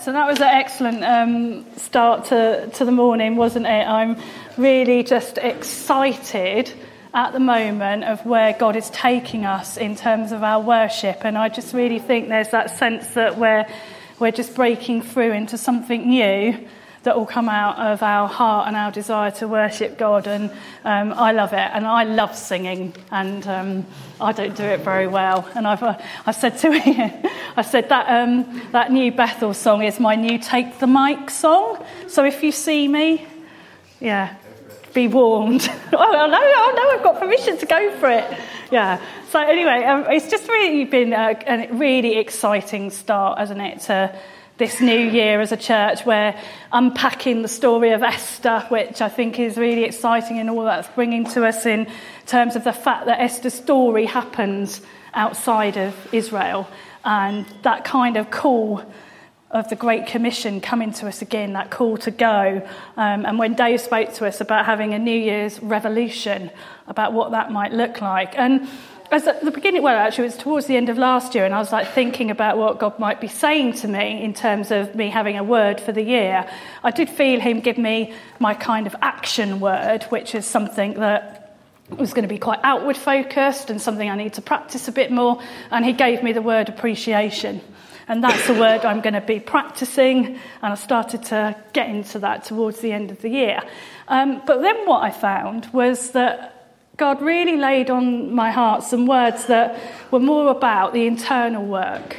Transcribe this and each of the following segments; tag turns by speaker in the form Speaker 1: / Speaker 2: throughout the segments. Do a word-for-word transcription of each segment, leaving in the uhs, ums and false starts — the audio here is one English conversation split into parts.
Speaker 1: So that was an excellent um, start to, to the morning, wasn't it? I'm really just excited at the moment of where God is taking us in terms of our worship. And I just really think there's that sense that we're, we're just breaking through into something new that will come out of our heart and our desire to worship God. And um, I love it. And I love singing. And um, I don't do it very well. And I've uh, I've said to Ian, I said that um, that new Bethel song is my new Take the Mic song. So if you see me, yeah, be warned. oh, no, oh, no, I've got permission to go for it. Yeah. So anyway, um, it's just really been a, a really exciting start, hasn't it, to this new year as a church. We're unpacking the story of Esther, which I think is really exciting, and all that's bringing to us in terms of the fact that Esther's story happens outside of Israel, and that kind of call of the Great Commission coming to us again, that call to go. Um, and when Dave spoke to us about having a New Year's revolution, about what that might look like. And as at the beginning, well, actually, it was towards the end of last year, and I was like thinking about what God might be saying to me in terms of me having a word for the year. I did feel him give me my kind of action word, which is something that was going to be quite outward focused and something I need to practice a bit more. And he gave me the word appreciation. And that's the word I'm going to be practicing, and I started to get into that towards the end of the year. Um, but then what I found was that God really laid on my heart some words that were more about the internal work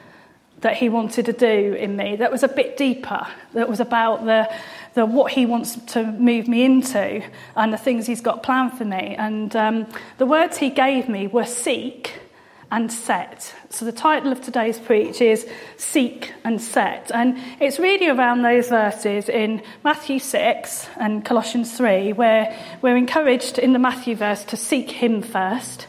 Speaker 1: that he wanted to do in me, that was a bit deeper, that was about the, the what he wants to move me into and the things he's got planned for me. And um, the words he gave me were seek and set. So the title of today's preach is Seek and Set. And it's really around those verses in Matthew six and Colossians three, where we're encouraged in the Matthew verse to seek him first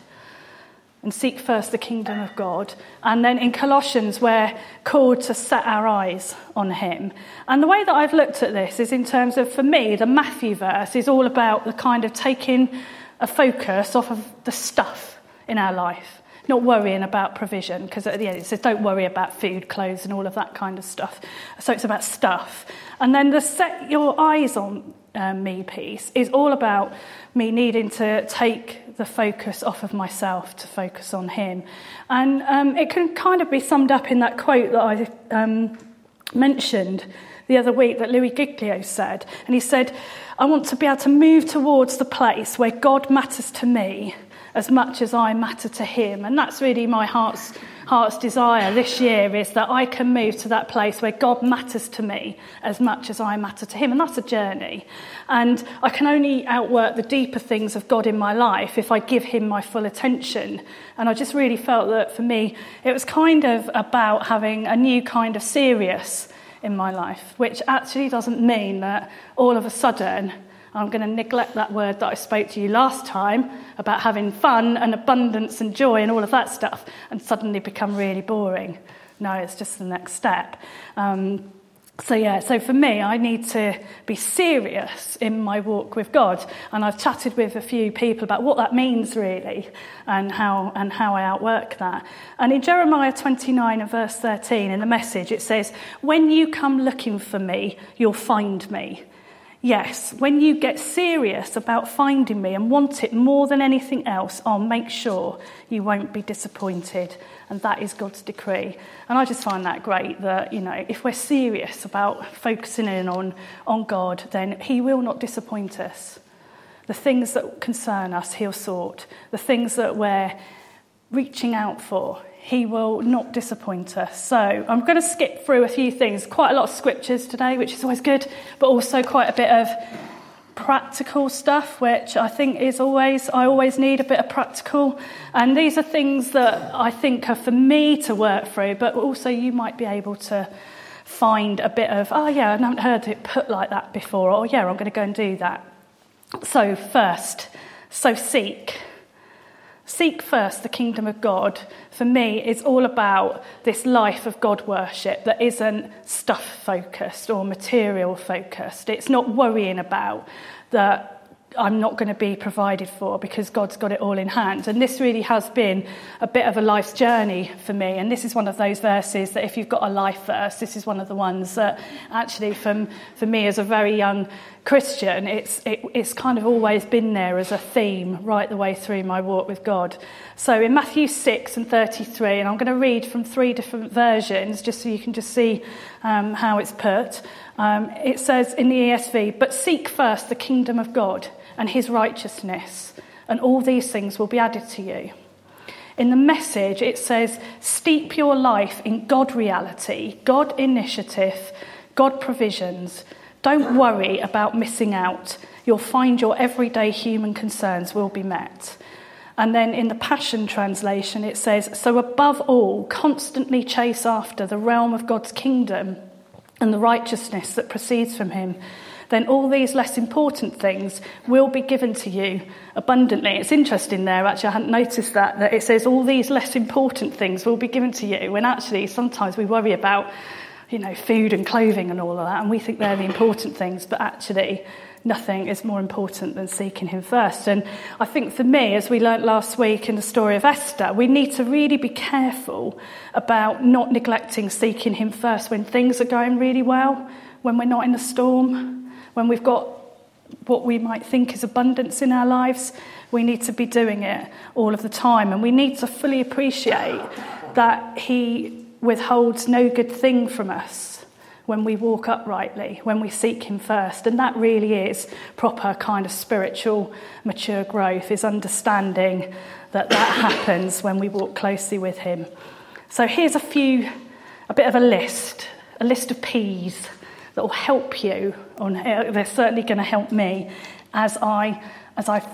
Speaker 1: and seek first the kingdom of God. And then in Colossians, we're called to set our eyes on him. And the way that I've looked at this is in terms of, for me, the Matthew verse is all about the kind of taking a focus off of the stuff in our life. Not worrying about provision, because at the end it says don't worry about food, clothes and all of that kind of stuff. So it's about stuff. And then the set your eyes on uh, me piece is all about me needing to take the focus off of myself to focus on him. And um, it can kind of be summed up in that quote that I um, mentioned the other week that Louis Giglio said. And he said, I want to be able to move towards the place where God matters to me as much as I matter to him. And that's really my heart's heart's desire this year, is that I can move to that place where God matters to me as much as I matter to him. And that's a journey. And I can only outwork the deeper things of God in my life if I give him my full attention. And I just really felt that for me, it was kind of about having a new kind of serious in my life, which actually doesn't mean that all of a sudden I'm going to neglect that word that I spoke to you last time about having fun and abundance and joy and all of that stuff and suddenly become really boring. No, it's just the next step. Um, so yeah, so for me, I need to be serious in my walk with God. And I've chatted with a few people about what that means really and how and how I outwork that. And in Jeremiah twenty-nine and verse thirteen in the Message, it says, when you come looking for me, you'll find me. Yes, when you get serious about finding me and want it more than anything else, I'll make sure you won't be disappointed. And that is God's decree. And I just find that great that, you know, if we're serious about focusing in on, on God, then he will not disappoint us. The things that concern us, he'll sort. The things that we're reaching out for, he will not disappoint us. So I'm going to skip through a few things. Quite a lot of scriptures today, which is always good, but also quite a bit of practical stuff, which I think is always, I always need a bit of practical. And these are things that I think are for me to work through, but also you might be able to find a bit of, oh yeah, I haven't heard it put like that before, or yeah, I'm going to go and do that. So first, so seek. Seek first the kingdom of God, for me, is all about this life of God worship that isn't stuff-focused or material-focused. It's not worrying about the I'm not going to be provided for because God's got it all in hand. And this really has been a bit of a life's journey for me. And this is one of those verses that if you've got a life verse, this is one of the ones that actually from, for me as a very young Christian, it's it, it's kind of always been there as a theme right the way through my walk with God. So in Matthew six and thirty-three, and I'm going to read from three different versions just so you can just see um, how it's put. Um, it says in the E S V, "But seek first the kingdom of God and his righteousness, and all these things will be added to you." In the Message, it says, "Steep your life in God reality, God initiative, God provisions. Don't worry about missing out. You'll find your everyday human concerns will be met." And then in the Passion Translation, it says, "So above all, constantly chase after the realm of God's kingdom and the righteousness that proceeds from him. Then all these less important things will be given to you abundantly." It's interesting there, actually, I hadn't noticed that, that it says all these less important things will be given to you, when actually sometimes we worry about, you know, food and clothing and all of that, and we think they're the important things, but actually nothing is more important than seeking him first. And I think for me, as we learnt last week in the story of Esther, we need to really be careful about not neglecting seeking him first when things are going really well, when we're not in a storm, when we've got what we might think is abundance in our lives. We need to be doing it all of the time, and we need to fully appreciate that he withholds no good thing from us when we walk uprightly, when we seek him first. And that really is proper kind of spiritual mature growth, is understanding that that happens when we walk closely with him. So here's a few, a bit of a list, a list of P's that will help you, or they're certainly going to help me as I as I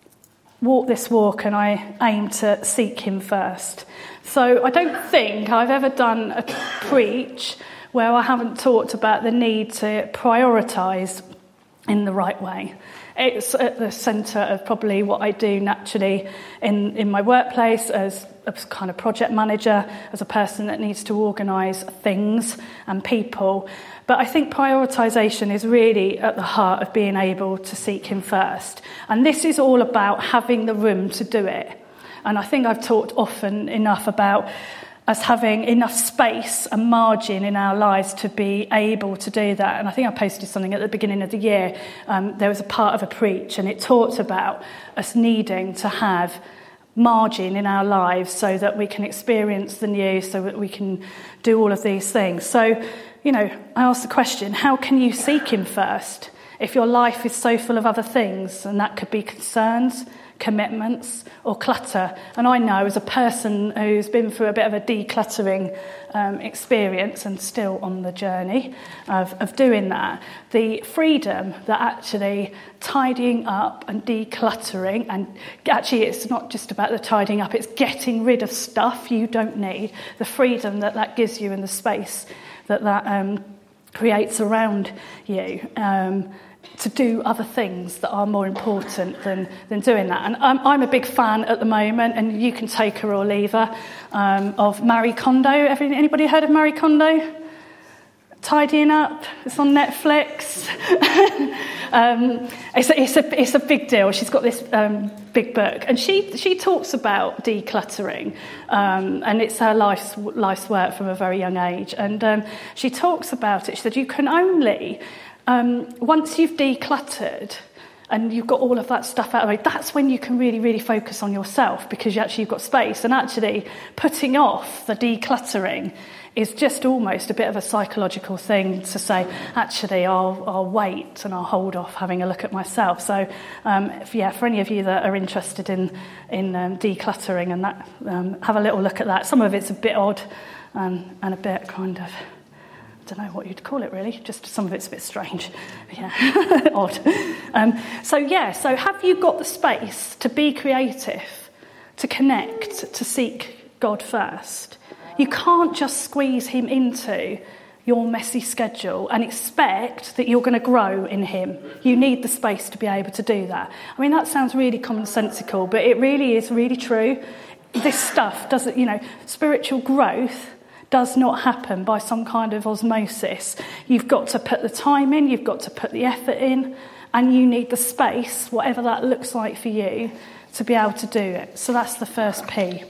Speaker 1: walk this walk and I aim to seek him first. So I don't think I've ever done a preach where I haven't talked about the need to prioritise in the right way. It's at the centre of probably what I do naturally in, in my workplace as a kind of project manager, as a person that needs to organise things and people. But I think prioritisation is really at the heart of being able to seek him first. And this is all about having the room to do it. And I think I've talked often enough about us having enough space and margin in our lives to be able to do that. And I think I posted something at the beginning of the year. Um, there was a part of a preach, and it talked about us needing to have margin in our lives so that we can experience the new, so that we can do all of these things. So, you know, I asked the question, how can you seek him first if your life is so full of other things? And that could be concerns, commitments, or clutter. And I know, as a person who's been through a bit of a decluttering um, experience and still on the journey of, of doing that, the freedom that actually tidying up and decluttering, and actually it's not just about the tidying up, it's getting rid of stuff you don't need, the freedom that that gives you and the space that that um, creates around you, um, to do other things that are more important than, than doing that. And I'm, I'm a big fan at the moment, and you can take her or leave her, um, of Marie Kondo. Anybody heard of Marie Kondo? Tidying Up. It's on Netflix. um, it's, a, it's, a, it's a big deal. She's got this um, big book, and she she talks about decluttering, um, and it's her life's, life's work from a very young age. And um, she talks about it. She said, you can only... Um, once you've decluttered and you've got all of that stuff out of the way, that's when you can really, really focus on yourself, because you actually you've got space. And actually putting off the decluttering is just almost a bit of a psychological thing to say, actually, I'll, I'll wait and I'll hold off having a look at myself. So, um, if, yeah, for any of you that are interested in, in um, decluttering and that, um, have a little look at that. Some of it's a bit odd um, and a bit kind of... I don't know what you'd call it, really. Just some of it's a bit strange. Yeah, odd. Um, so, yeah, so have you got the space to be creative, to connect, to seek God first? You can't just squeeze him into your messy schedule and expect that you're going to grow in him. You need the space to be able to do that. I mean, that sounds really commonsensical, but it really is really true. This stuff doesn't, you know, spiritual growth does not happen by some kind of osmosis. You've got to put the time in, you've got to put the effort in, and you need the space, whatever that looks like for you, to be able to do it. So that's the first P.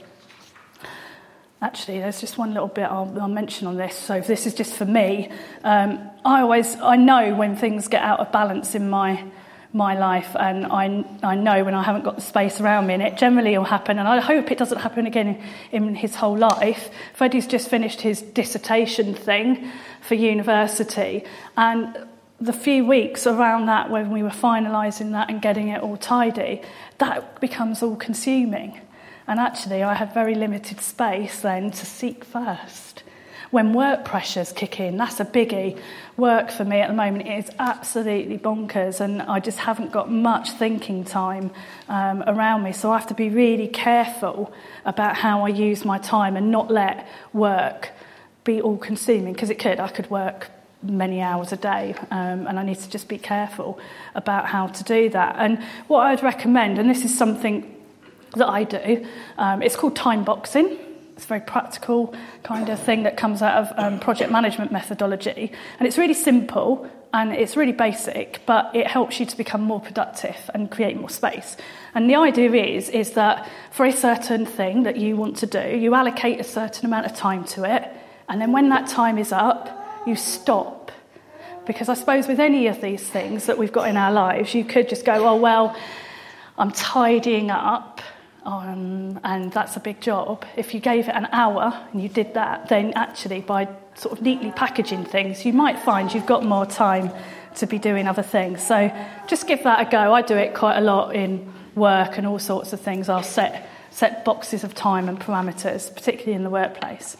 Speaker 1: Actually, there's just one little bit I'll, I'll mention on this. So this is just for me. Um, I always, I know when things get out of balance in my my life, and I I know when I haven't got the space around me, and it generally will happen, and I hope it doesn't happen again in, in his whole life. Freddie's just finished his dissertation thing for university, and the few weeks around that when we were finalising that and getting it all tidy, that becomes all consuming. And actually I had very limited space then to seek first. When work pressures kick in, that's a biggie. Work for me at the moment is absolutely bonkers, and I just haven't got much thinking time um, around me. So I have to be really careful about how I use my time and not let work be all-consuming, because it could. I could work many hours a day, um, and I need to just be careful about how to do that. And what I'd recommend, and this is something that I do, um, it's called time boxing. It's a very practical kind of thing that comes out of um, project management methodology. And it's really simple and it's really basic, but it helps you to become more productive and create more space. And the idea is, is that for a certain thing that you want to do, you allocate a certain amount of time to it. And then when that time is up, you stop. Because I suppose with any of these things that we've got in our lives, you could just go, oh, well, I'm tidying up. Um, and that's a big job. If you gave it an hour and you did that, then actually by sort of neatly packaging things, you might find you've got more time to be doing other things. So just give that a go. I do it quite a lot in work and all sorts of things. I'll set set boxes of time and parameters, particularly in the workplace.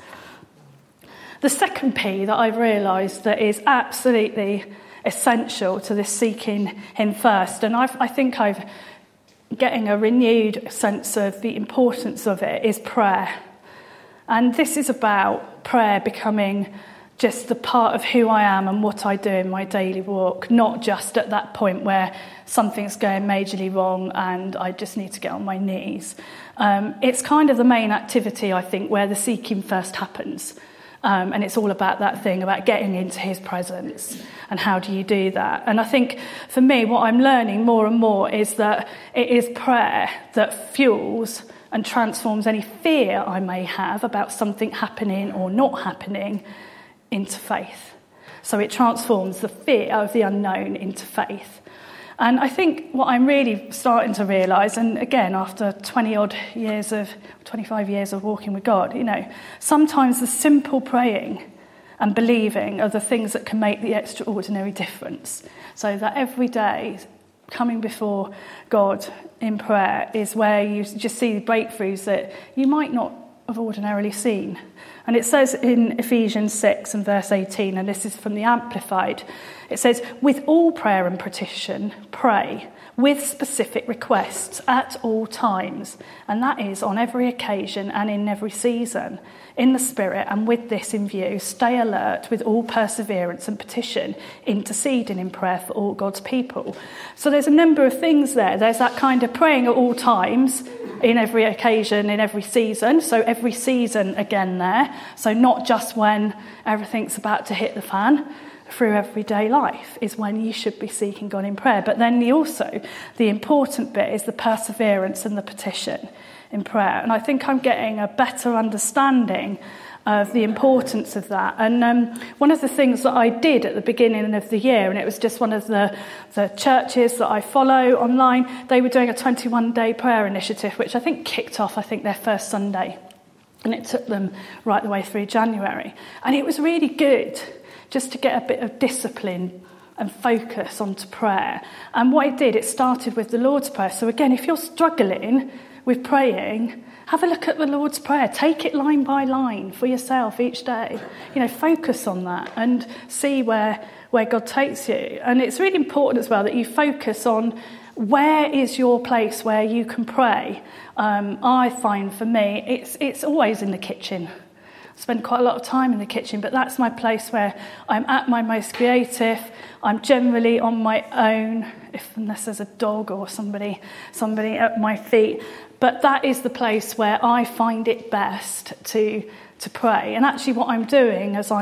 Speaker 1: The second P that I've realised that is absolutely essential to this seeking him first, and I've, I think I've getting a renewed sense of the importance of it, is prayer. And this is about prayer becoming just the part of who I am and what I do in my daily walk, not just at that point where something's going majorly wrong and I just need to get on my knees. Um, it's kind of the main activity, I think, where the seeking first happens. Um, and it's all about that thing, about getting into his presence and how do you do that. And I think for me, what I'm learning more and more is that it is prayer that fuels and transforms any fear I may have about something happening or not happening into faith. So it transforms the fear of the unknown into faith. And I think what I'm really starting to realise, and again, after twenty odd years of, twenty-five years of walking with God, you know, sometimes the simple praying and believing are the things that can make the extraordinary difference. So that every day, coming before God in prayer is where you just see the breakthroughs that you might not have ordinarily seen. And it says in Ephesians six and verse eighteen, and this is from the Amplified, it says, with all prayer and petition, pray with specific requests at all times. And that is on every occasion and in every season, in the Spirit, and with this in view, stay alert with all perseverance and petition, interceding in prayer for all God's people. So there's a number of things there. There's that kind of praying at all times, in every occasion, in every season. So every season again there. So not just when everything's about to hit the fan. Through everyday life is when you should be seeking God in prayer. But then the also, the important bit is the perseverance and the petition in prayer. And I think I'm getting a better understanding of the importance of that. And um, one of the things that I did at the beginning of the year, and it was just one of the, the churches that I follow online, they were doing a twenty-one day prayer initiative, which I think kicked off, I think, their first Sunday. And it took them right the way through January. And it was really good just to get a bit of discipline and focus onto prayer. And what it did, it started with the Lord's Prayer. So again, if you're struggling with praying, have a look at the Lord's Prayer. Take it line by line for yourself each day. You know, focus on that and see where, where God takes you. And it's really important as well that you focus on where is your place where you can pray. Um, I find for me, it's it's always in the kitchen. Spend quite a lot of time in the kitchen, but that's my place where I'm at my most creative. I'm generally on my own, if unless there's a dog or somebody somebody at my feet. But that is the place where I find it best to to pray. And actually what I'm doing as I'm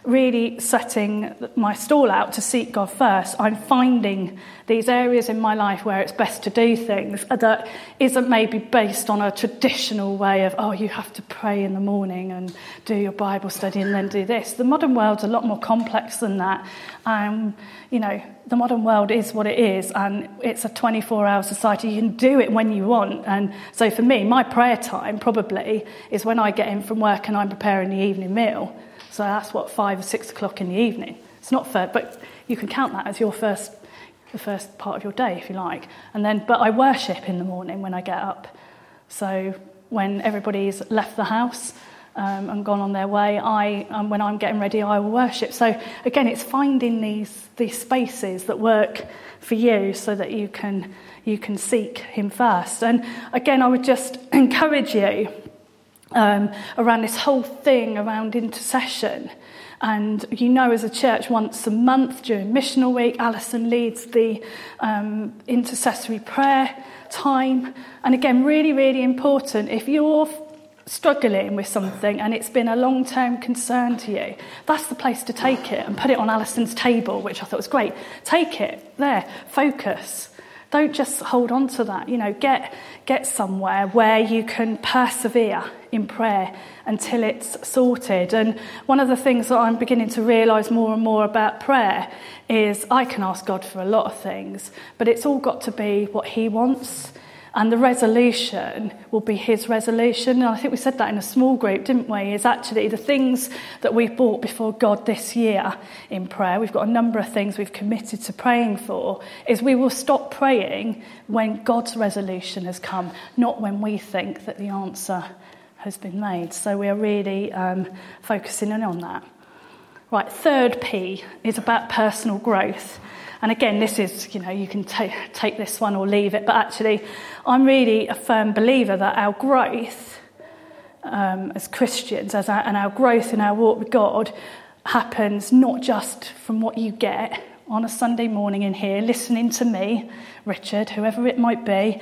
Speaker 1: really setting my stall out to seek God first. I'm finding these areas in my life where it's best to do things that isn't maybe based on a traditional way of, oh, you have to pray in the morning and do your Bible study and then do this. The modern world's a lot more complex than that. Um, you know, the modern world is what it is, and it's a twenty-four hour society. You can do it when you want. And so for me, my prayer time probably is when I get in from work and I'm preparing the evening meal. So that's what, five or six o'clock in the evening. It's not fair, but you can count that as your first, the first part of your day, if you like. And then, but I worship in the morning when I get up. So when everybody's left the house um, and gone on their way, I, um, when I'm getting ready, I will worship. So again, it's finding these these spaces that work for you, so that you can you can seek Him first. And again, I would just encourage you. Um, around this whole thing around intercession. And you know, as a church, once a month during missional week, Alison leads the um, intercessory prayer time. And again, really, really important, if you're struggling with something and it's been a long-term concern to you, that's the place to take it and put it on Alison's table, which I thought was great. Take it there, focus. Don't just hold on to that. You know, get get somewhere where you can persevere in prayer until it's sorted. And one of the things that I'm beginning to realise more and more about prayer is I can ask God for a lot of things, but it's all got to be what He wants. And the resolution will be His resolution. And I think we said that in a small group, didn't we? Is actually the things that we've brought before God this year in prayer. We've got a number of things we've committed to praying for. Is we will stop praying when God's resolution has come, not when we think that the answer has been made. So we are really um, focusing in on that. Right, third P is about personal growth. And again, this is, you know, you can ta- take this one or leave it, but actually I'm really a firm believer that our growth um, as Christians as our, and our growth in our walk with God happens not just from what you get on a Sunday morning in here, listening to me, Richard, whoever it might be,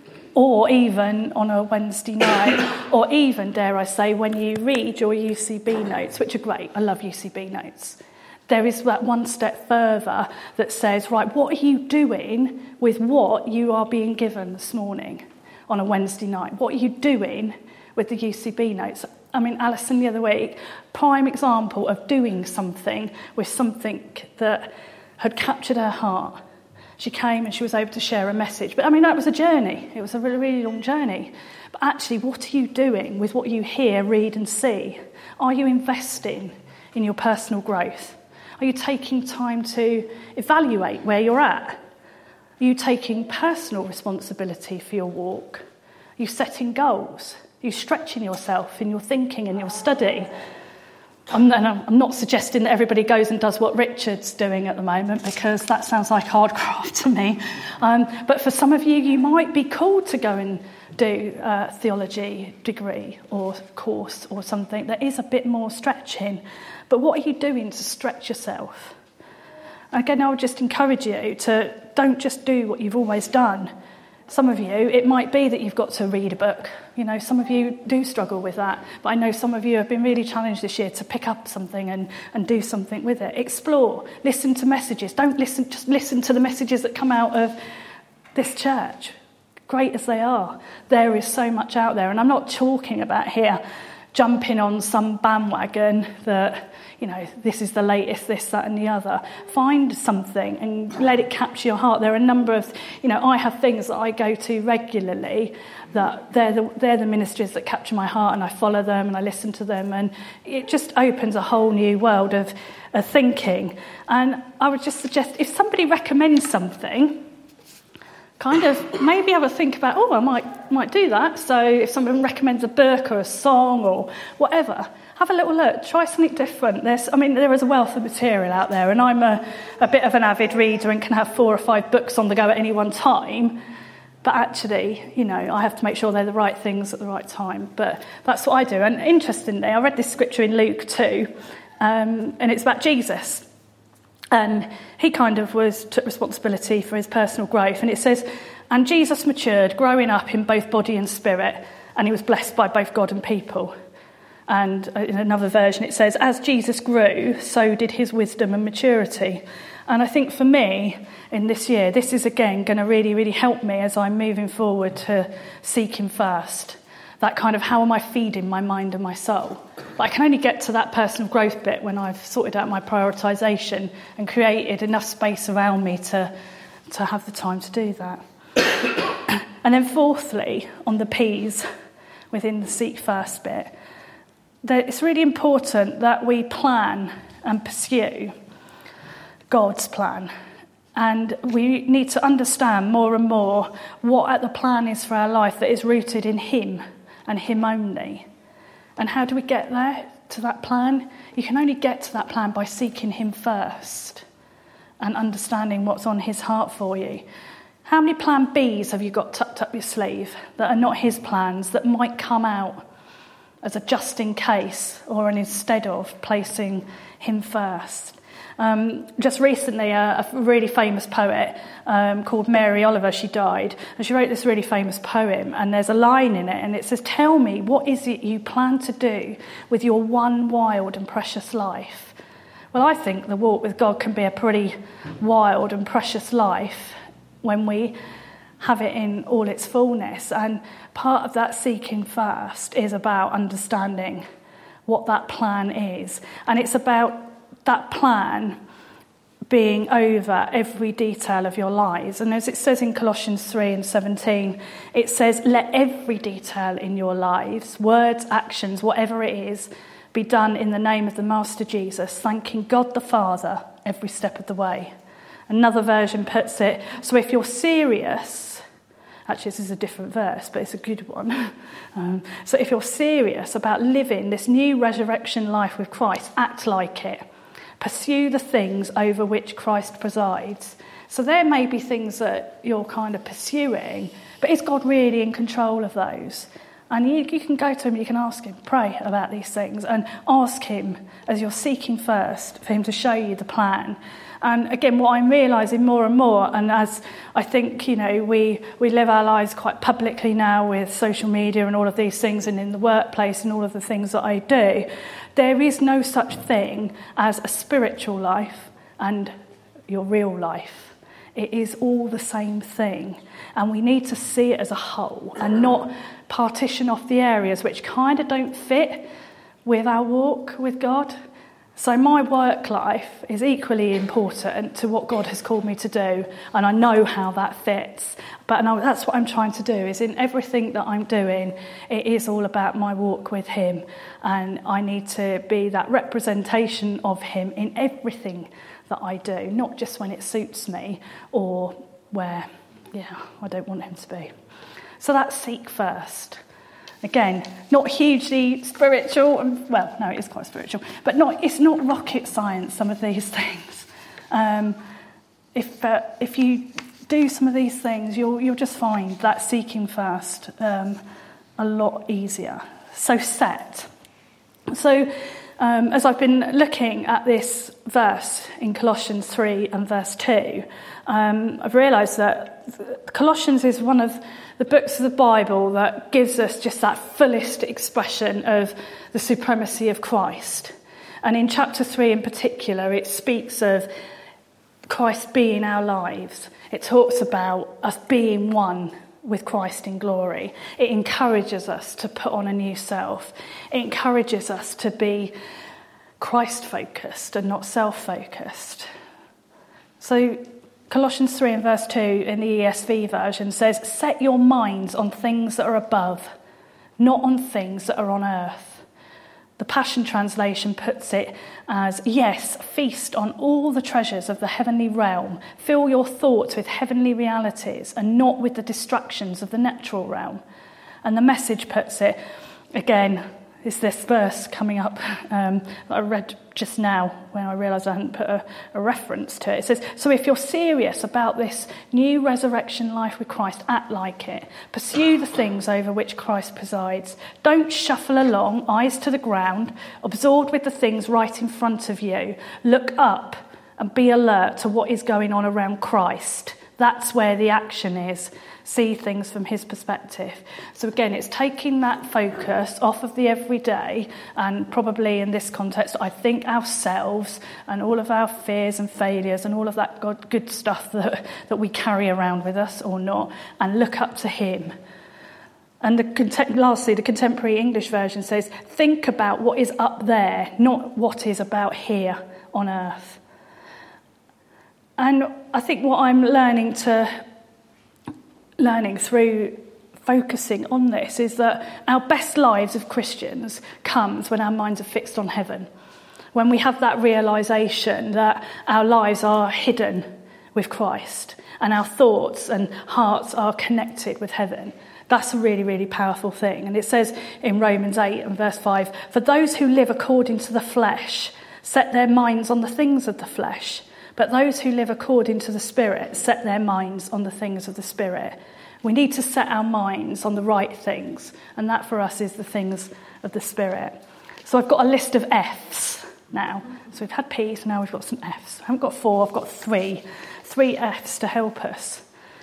Speaker 1: or even on a Wednesday night, or even, dare I say, when you read your U C B notes, which are great. I love U C B notes. There is that one step further that says, right, what are you doing with what you are being given this morning on a Wednesday night? What are you doing with the U C B notes? I mean, Alison the other week, prime example of doing something with something that had captured her heart. She came and she was able to share a message. But I mean, that was a journey. It was a really, really long journey. But actually, what are you doing with what you hear, read and see? Are you investing in your personal growth? Are you taking time to evaluate where you're at? Are you taking personal responsibility for your walk? Are you setting goals? Are you stretching yourself in your thinking and your study? I'm, and I'm not suggesting that everybody goes and does what Richard's doing at the moment, because that sounds like hard craft to me. Um, but for some of you, you might be called to go and do a theology degree or course or something that is a bit more stretching. But what are you doing to stretch yourself? Again, I would just encourage you to don't just do what you've always done. Some of you, it might be that you've got to read a book. You know, some of you do struggle with that. But I know some of you have been really challenged this year to pick up something and, and do something with it. Explore. Listen to messages. Don't listen, just listen to the messages that come out of this church. Great as they are, there is so much out there. And I'm not talking about here jumping on some bandwagon that, you know, this is the latest, this, that and the other. Find something and let it capture your heart. There are a number of, you know, I have things that I go to regularly that they're the, they're the ministries that capture my heart, and I follow them and I listen to them, and it just opens a whole new world of, of thinking. And I would just suggest, if somebody recommends something, kind of maybe have a think about, oh, I might might do that. So if someone recommends a book or a song or whatever, have a little look, try something different. There's, I mean, there is a wealth of material out there, and I'm a, a bit of an avid reader and can have four or five books on the go at any one time. But actually, you know, I have to make sure they're the right things at the right time. But that's what I do. And interestingly, I read this scripture in Luke two, um, and it's about Jesus. And he kind of was took responsibility for his personal growth. And it says, and Jesus matured, growing up in both body and spirit, and he was blessed by both God and people. And in another version it says, as Jesus grew, so did his wisdom and maturity. And I think for me, in this year, this is again going to really, really help me as I'm moving forward to seek him first. That kind of, how am I feeding my mind and my soul? But I can only get to that personal growth bit when I've sorted out my prioritisation and created enough space around me to, to have the time to do that. And then fourthly, on the P's, within the seek first bit, that it's really important that we plan and pursue God's plan. And we need to understand more and more what the plan is for our life that is rooted in him and him only. And how do we get there to that plan? You can only get to that plan by seeking him first and understanding what's on his heart for you. How many plan B's have you got tucked up your sleeve that are not his plans, that might come out as a just in case or an instead of placing him first? Um, just recently, a, a really famous poet um, called Mary Oliver, she died, and she wrote this really famous poem, and there's a line in it, and it says, tell me, what is it you plan to do with your one wild and precious life? Well, I think the walk with God can be a pretty wild and precious life when we have it in all its fullness, and part of that seeking first is about understanding what that plan is, and it's about that plan being over every detail of your lives. And as it says in Colossians three and seventeen, it says, let every detail in your lives, words, actions, whatever it is, be done in the name of the Master Jesus, thanking God the Father every step of the way. Another version puts it, so if you're serious, actually this is a different verse, but it's a good one. Um, so if you're serious about living this new resurrection life with Christ, act like it. Pursue the things over which Christ presides. So there may be things that you're kind of pursuing, but is God really in control of those? And you, you can go to him, you can ask him, pray about these things, and ask him as you're seeking first for him to show you the plan. And again, what I'm realising more and more, and as I think, you know, we, we live our lives quite publicly now with social media and all of these things, and in the workplace and all of the things that I do, there is no such thing as a spiritual life and your real life. It is all the same thing. And we need to see it as a whole and not partition off the areas which kind of don't fit with our walk with God. So my work life is equally important to what God has called me to do, and I know how that fits. But no, that's what I'm trying to do, is in everything that I'm doing, it is all about my walk with him, and I need to be that representation of him in everything that I do, not just when it suits me or where, yeah, I don't want him to be. So that's seek first. Again, not hugely spiritual, and, well, no, it is quite spiritual, but not, it's not rocket science, some of these things. Um, if uh, if you do some of these things, you'll you'll just find that seeking first um, a lot easier. So set. So um, as I've been looking at this verse in Colossians three and verse two, um, I've realised that Colossians is one of the books of the Bible that gives us just that fullest expression of the supremacy of Christ. And in chapter three in particular, it speaks of Christ being our lives. It talks about us being one with Christ in glory. It encourages us to put on a new self. It encourages us to be Christ-focused and not self-focused. So Colossians three and verse two in the E S V version says, set your minds on things that are above, not on things that are on earth. The Passion Translation puts it as, yes, feast on all the treasures of the heavenly realm. Fill your thoughts with heavenly realities and not with the distractions of the natural realm. And the Message puts it, again, is this verse coming up um, that I read just now when I realised I hadn't put a, a reference to it. It says, so if you're serious about this new resurrection life with Christ, act like it. Pursue the things over which Christ presides. Don't shuffle along, eyes to the ground, absorbed with the things right in front of you. Look up and be alert to what is going on around Christ, That's where the action is. See things from his perspective. So again, it's taking that focus off of the everyday, and probably in this context, I think ourselves and all of our fears and failures and all of that God, good stuff that, that we carry around with us or not, and look up to him. And the, lastly, the contemporary English version says, think about what is up there, not what is about here on earth. And I think what I'm learning to learning through focusing on this is that our best lives of Christians comes when our minds are fixed on heaven. When we have that realisation that our lives are hidden with Christ and our thoughts and hearts are connected with heaven. That's a really, really powerful thing. And it says in Romans eight and verse five, for those who live according to the flesh set their minds on the things of the flesh. But those who live according to the Spirit set their minds on the things of the Spirit. We need to set our minds on the right things, and that for us is the things of the Spirit. So I've got a list of F's now. So we've had P's, now we've got some F's. I haven't got four, I've got three. Three F's to help us.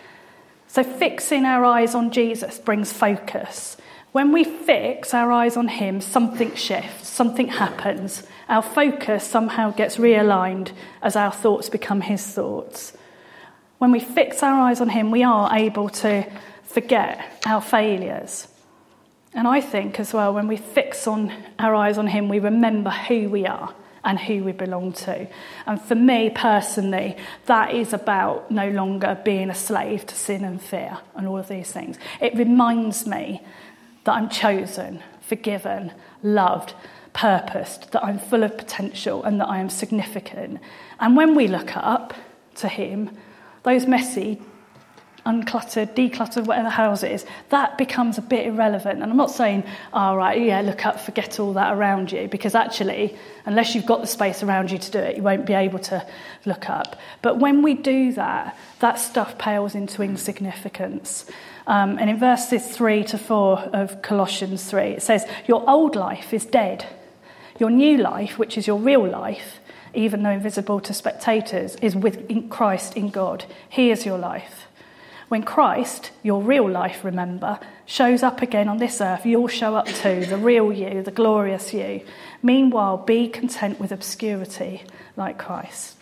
Speaker 1: So fixing our eyes on Jesus brings focus. When we fix our eyes on him, something shifts, something happens. Our focus somehow gets realigned as our thoughts become his thoughts. When we fix our eyes on him, we are able to forget our failures. And I think as well, when we fix on our eyes on him, we remember who we are and who we belong to. And for me personally, that is about no longer being a slave to sin and fear and all of these things. It reminds me that I'm chosen, forgiven, loved, purposed, that I'm full of potential and that I am significant. And when we look up to him, those messy, uncluttered, decluttered, whatever houses, that becomes a bit irrelevant. And I'm not saying, all right, yeah, look up, forget all that around you, because actually, unless you've got the space around you to do it, you won't be able to look up. But when we do that, that stuff pales into insignificance. Um, and in verses three to four of Colossians three, it says, your old life is dead. Your new life, which is your real life, even though invisible to spectators, is with Christ in God. He is your life. When Christ, your real life, remember, shows up again on this earth, you'll show up too, the real you, the glorious you. Meanwhile, be content with obscurity like Christ.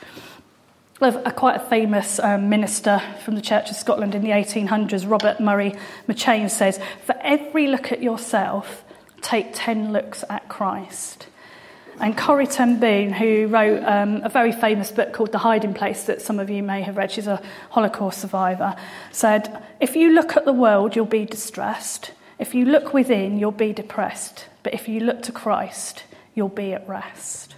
Speaker 1: A quite a famous um, minister from the Church of Scotland in the eighteen hundreds, Robert Murray McCheyne, says, for every look at yourself, take ten looks at Christ. And Corrie ten Boom, who wrote um, a very famous book called The Hiding Place that some of you may have read, she's a Holocaust survivor, said, if you look at the world, you'll be distressed. If you look within, you'll be depressed. But if you look to Christ, you'll be at rest.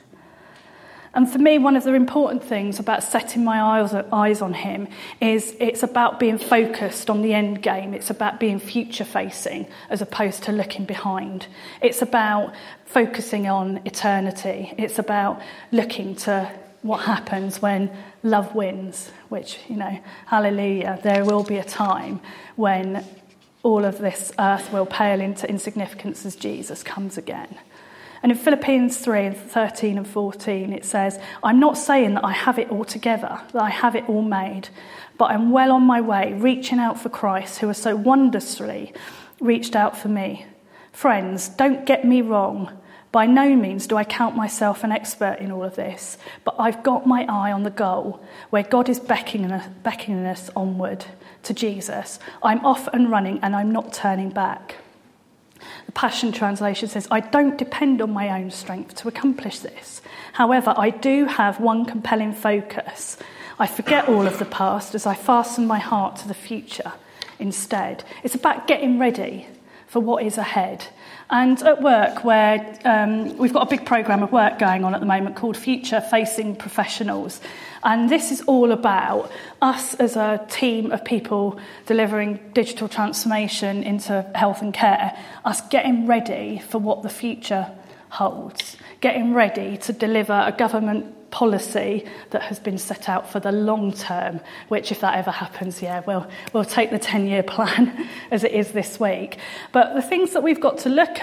Speaker 1: And for me, one of the important things about setting my eyes, eyes on him is it's about being focused on the end game. It's about being future-facing as opposed to looking behind. It's about focusing on eternity. It's about looking to what happens when love wins, which, you know, hallelujah, there will be a time when all of this earth will pale into insignificance as Jesus comes again. And in Philippians three, thirteen and fourteen, it says, I'm not saying that I have it all together, that I have it all made, but I'm well on my way, reaching out for Christ, who has so wondrously reached out for me. Friends, don't get me wrong. By no means do I count myself an expert in all of this, but I've got my eye on the goal, where God is beckoning us, beckoning us onward to Jesus. I'm off and running, and I'm not turning back. The Passion Translation says, I don't depend on my own strength to accomplish this. However, I do have one compelling focus. I forget all of the past as I fasten my heart to the future instead. It's about getting ready for what is ahead. And at work, where um, we've got a big programme of work going on at the moment called Future Facing Professionals. And this is all about us as a team of people delivering digital transformation into health and care, us getting ready for what the future holds, getting ready to deliver a government policy that has been set out for the long term, which if that ever happens, yeah, we'll, we'll take the ten-year plan as it is this week. But the things that we've got to look at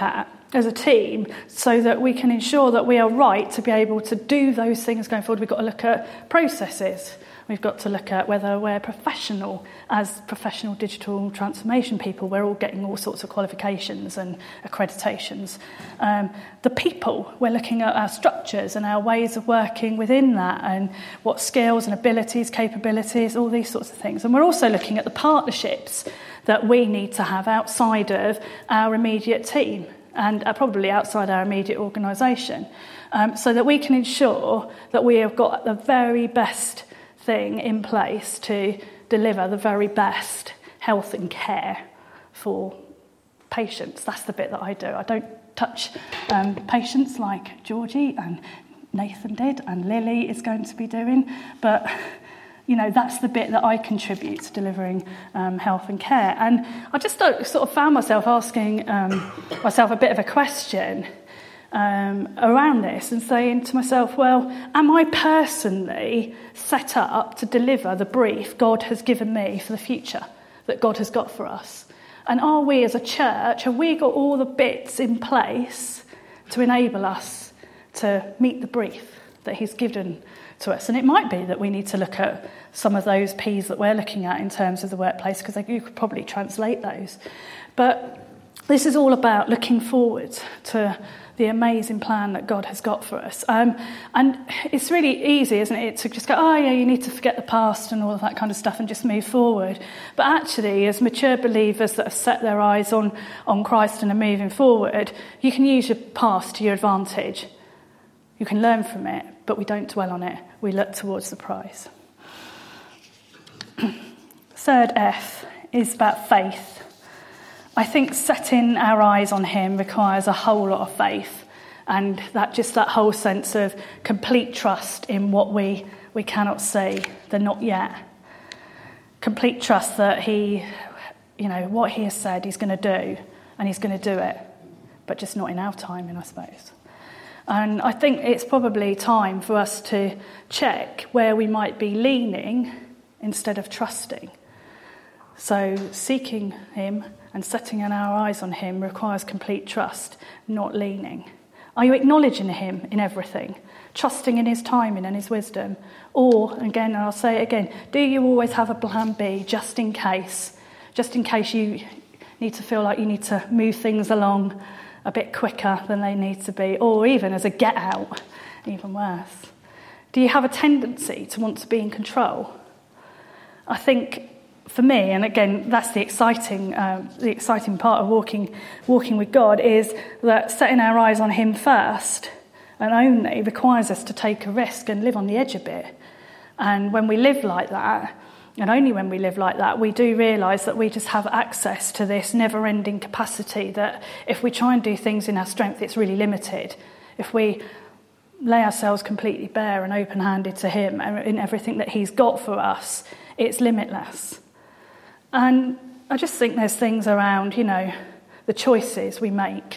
Speaker 1: as a team so that we can ensure that we are right to be able to do those things going forward. We've got to look at processes. We've got to look at whether we're professional, as professional digital transformation people. We're all getting all sorts of qualifications and accreditations. Um, the people, we're looking at our structures and our ways of working within that, and what skills and abilities, capabilities, all these sorts of things. And we're also looking at the partnerships that we need to have outside of our immediate team and uh, probably outside our immediate organisation, um, so that we can ensure that we have got the very best thing in place to deliver the very best health and care for patients. That's the bit that I do. I don't touch um, patients like Georgie and Nathan did and Lily is going to be doing, but you know, that's the bit that I contribute to delivering um, health and care. And I just sort of found myself asking um, myself a bit of a question um, around this and saying to myself, well, am I personally set up to deliver the brief God has given me for the future that God has got for us? And are we as a church, have we got all the bits in place to enable us to meet the brief that he's given to us? And it might be that we need to look at some of those P's that we're looking at in terms of the workplace, because you could probably translate those. But this is all about looking forward to the amazing plan that God has got for us. Um, and it's really easy, isn't it, to just go, oh, yeah, you need to forget the past and all of that kind of stuff and just move forward. But actually, as mature believers that have set their eyes on, on Christ and are moving forward, you can use your past to your advantage. You can learn from it, but we don't dwell on it. We look towards the prize. Third F is about faith. I think setting our eyes on him requires a whole lot of faith, and that just that whole sense of complete trust in what we, we cannot see, the not yet. Complete trust that he, you know, what he has said he's going to do, and he's going to do it, but just not in our timing, I suppose. And I think it's probably time for us to check where we might be leaning instead of trusting. So seeking him and setting our eyes on him requires complete trust, not leaning. Are you acknowledging him in everything, trusting in his timing and his wisdom? Or, again, and I'll say it again, do you always have a plan B just in case, just in case you need to feel like you need to move things along a bit quicker than they need to be, or even as a get out, even worse? Do you have a tendency to want to be in control? I think for me, and again, that's the exciting, um, the exciting part of walking, walking with God, is that setting our eyes on him first and only requires us to take a risk and live on the edge a bit. And when we live like that, and only when we live like that, we do realise that we just have access to this never-ending capacity that if we try and do things in our strength, it's really limited. If we lay ourselves completely bare and open-handed to him and in everything that he's got for us, it's limitless. And I just think there's things around, you know, the choices we make.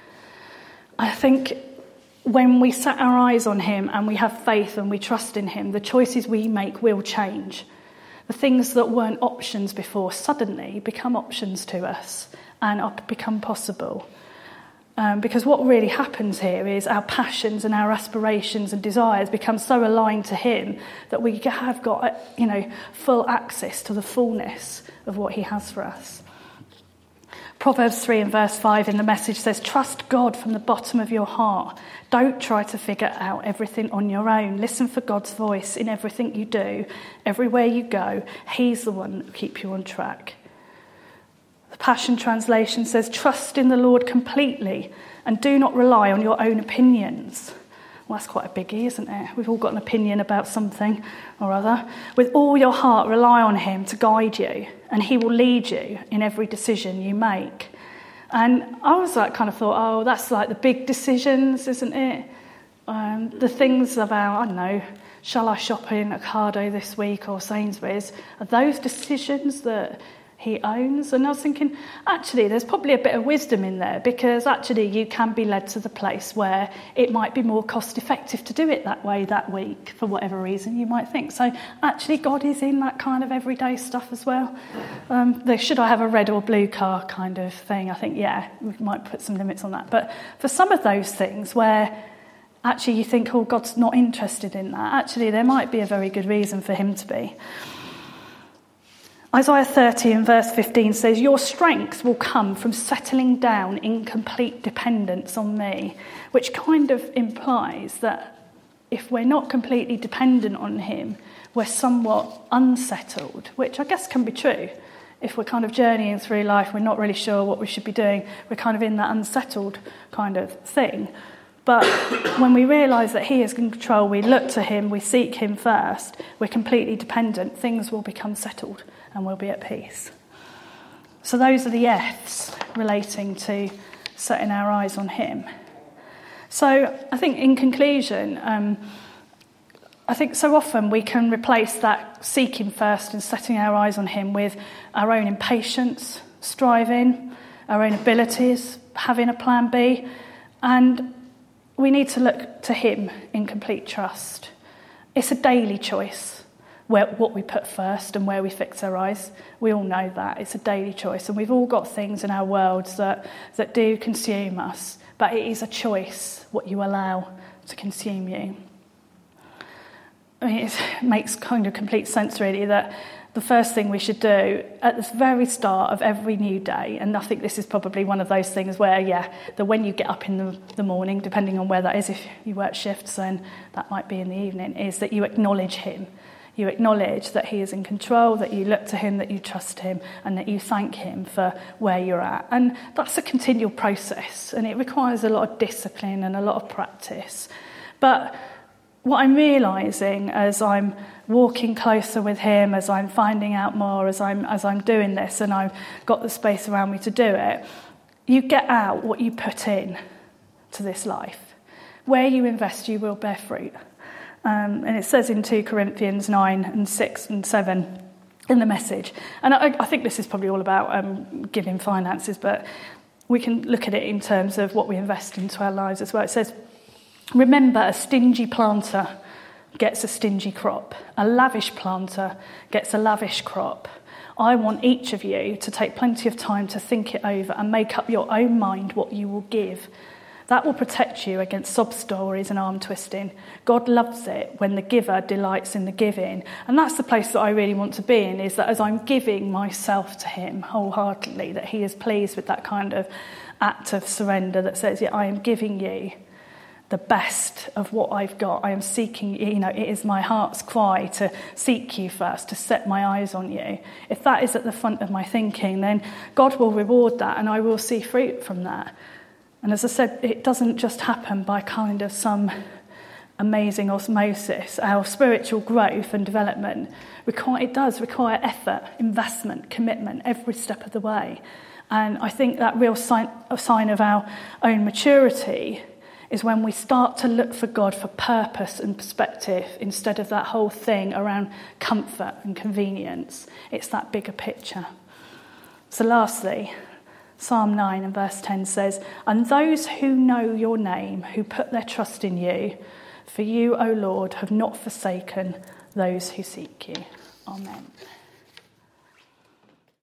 Speaker 1: I think when we set our eyes on him and we have faith and we trust in him, the choices we make will change. The things that weren't options before suddenly become options to us and become possible. Um, because what really happens here is our passions and our aspirations and desires become so aligned to him that we have got, you know, full access to the fullness of what he has for us. Proverbs three and verse five in the Message says, trust God from the bottom of your heart. Don't try to figure out everything on your own. Listen for God's voice in everything you do, everywhere you go. He's the one that will keep you on track. The Passion Translation says, trust in the Lord completely and do not rely on your own opinions. Well, that's quite a biggie, isn't it? We've all got an opinion about something or other. With all your heart, rely on him to guide you, and he will lead you in every decision you make. And I was like, kind of thought, oh, that's like the big decisions, isn't it? Um, the things about, I don't know, shall I shop in Ocado this week or Sainsbury's? Are those decisions that he owns. And I was thinking, actually, there's probably a bit of wisdom in there, because actually you can be led to the place where it might be more cost effective to do it that way that week, for whatever reason you might think. So actually God is in that kind of everyday stuff as well. Um, the, should I have a red or blue car kind of thing? I think, yeah, we might put some limits on that. But for some of those things where actually you think, oh, God's not interested in that, actually there might be a very good reason for him to be. Isaiah thirty and verse fifteen says, your strength will come from settling down in complete dependence on me, which kind of implies that if we're not completely dependent on him, we're somewhat unsettled, which I guess can be true. If we're kind of journeying through life, we're not really sure what we should be doing, we're kind of in that unsettled kind of thing. But when we realise that he is in control, we look to him, we seek him first, we're completely dependent, things will become settled and we'll be at peace. So those are the F's relating to setting our eyes on him. So I think in conclusion, um, I think so often we can replace that seeking first and setting our eyes on him with our own impatience, striving, our own abilities, having a plan B, and we need to look to him in complete trust. It's a daily choice, where what we put first and where we fix our eyes. We all know that. It's a daily choice. And we've all got things in our worlds that, that do consume us. But it is a choice what you allow to consume you. I mean, it makes kind of complete sense, really, that the first thing we should do at the very start of every new day, and I think this is probably one of those things where, yeah, that when you get up in the, the morning, depending on where that is, if you work shifts, then that might be in the evening, is that you acknowledge him. You acknowledge that he is in control, that you look to him, that you trust him, and that you thank him for where you're at. And that's a continual process, and it requires a lot of discipline and a lot of practice. But what I'm realising as I'm walking closer with him, as I'm finding out more, as I'm as I'm doing this, and I've got the space around me to do it, you get out what you put in to this life. Where you invest, you will bear fruit. Um, and it says in two Corinthians nine and six and seven in the Message. And I, I think this is probably all about um, giving finances, but we can look at it in terms of what we invest into our lives as well. It says, remember, a stingy planter gets a stingy crop. A lavish planter gets a lavish crop. I want each of you to take plenty of time to think it over and make up your own mind what you will give. That will protect you against sob stories and arm twisting. God loves it when the giver delights in the giving. And that's the place that I really want to be in, is that as I'm giving myself to him wholeheartedly, that he is pleased with that kind of act of surrender that says, yeah, I am giving you the best of what I've got. I am seeking, you know, it is my heart's cry to seek you first, to set my eyes on you. If that is at the front of my thinking, then God will reward that and I will see fruit from that. And as I said, it doesn't just happen by kind of some amazing osmosis. Our spiritual growth and development, require, it does require effort, investment, commitment, every step of the way. And I think that real sign, a sign of our own maturity is when we start to look for God for purpose and perspective instead of that whole thing around comfort and convenience. It's that bigger picture. So lastly, Psalm nine and verse ten says, and those who know your name, who put their trust in you, for you, O Lord, have not forsaken those who seek you. Amen.